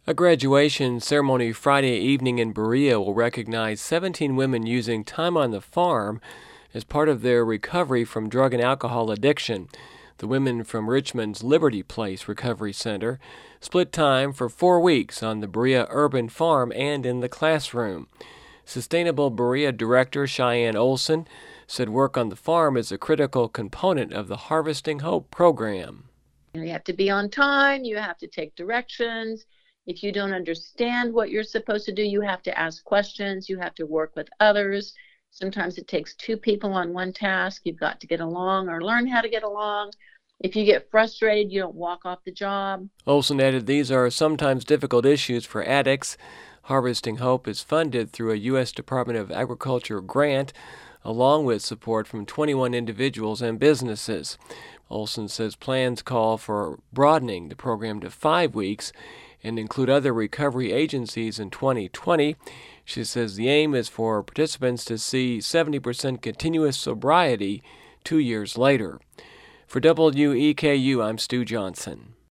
A graduation ceremony Friday evening in Berea will recognize 17 women using time on the farm as part of their recovery from drug and alcohol addiction. The women from Richmond's Liberty Place Recovery Center split time for 4 weeks on the Berea Urban Farm and in the classroom. Sustainable Berea Director Cheyenne Olson said work on the farm is a critical component of the Harvesting Hope program. You have to be on time, you have to take directions. If you don't understand what you're supposed to do, you have to ask questions, you have to work with others. Sometimes it takes 2 people on one task. You've got to get along or learn how to get along. If you get frustrated, you don't walk off the job. Olson added these are sometimes difficult issues for addicts. Harvesting Hope is funded through a U.S. Department of Agriculture grant, along with support from 21 individuals and businesses. Olson says plans call for broadening the program to 5 weeks and include other recovery agencies in 2020. She says the aim is for participants to see 70% continuous sobriety 2 years later. For WEKU, I'm Stu Johnson.